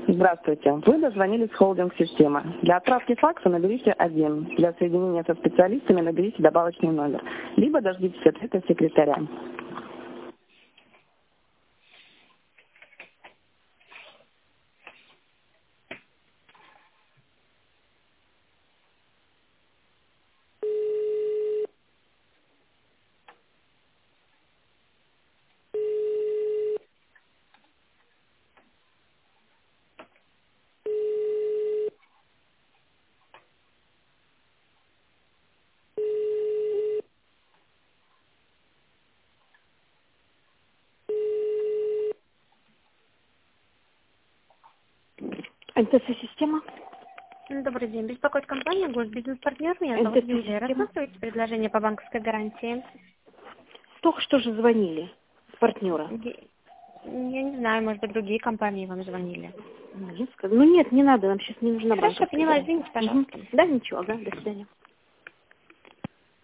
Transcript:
Здравствуйте. Вы дозвонились в холдинг «Система». Для отправки факса наберите 1. Для соединения со специалистами наберите добавочный номер. Либо дождитесь ответа секретаря. НТС-система? Добрый день. Беспокоит компания «Госбизнес-партнер». Меня зовут Юлия. Рассматриваете предложение по банковской гарантии? Только что же звонили с партнера. Я не знаю, может быть, другие компании вам звонили. Ну нет, не надо, нам сейчас не нужна Хорошо, банковская поняла. гарантия. Извините, пожалуйста. Да, ничего, ага, до свидания.